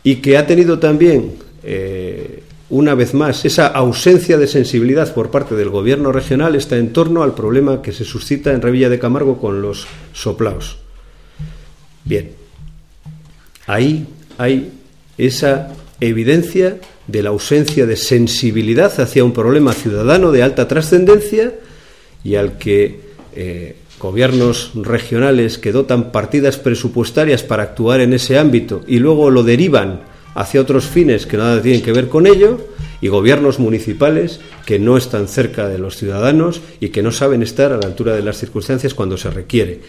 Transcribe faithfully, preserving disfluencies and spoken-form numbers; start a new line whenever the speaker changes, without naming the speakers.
y que ha tenido también, eh, una vez más, esa ausencia de sensibilidad por parte del gobierno regional, está en torno al problema que se suscita en Revilla de Camargo con los soplaos. Bien, ahí hay esa evidencia de la ausencia de sensibilidad hacia un problema ciudadano de alta trascendencia y al que eh, gobiernos regionales que dotan partidas presupuestarias para actuar en ese ámbito y luego lo derivan hacia otros fines que nada tienen que ver con ello, y gobiernos municipales que no están cerca de los ciudadanos y que no saben estar a la altura de las circunstancias cuando se requiere.